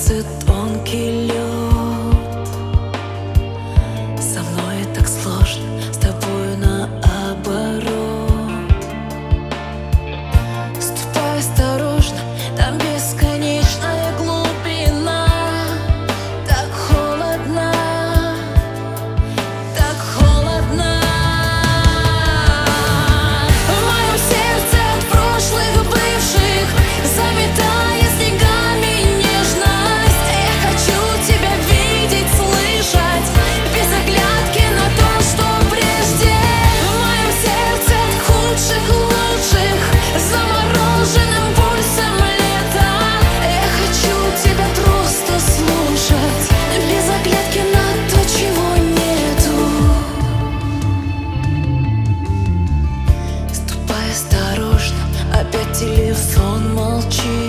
слезы, тонкий лед. Со мной так сложно, с тобой наоборот. Ступай осторожно, там бесконечная глубина. Так холодно, так холодно. В моем сердце от прошлых бывших заметая снегами нежность. Я хочу тебя видеть, слышать, без оглядки на то, что прежде. В моем сердце от худших лучших замороженным пульсом лета. Я хочу тебя просто слушать, без оглядки на то, чего нету. Ступай осторожно, опять телефон молчит.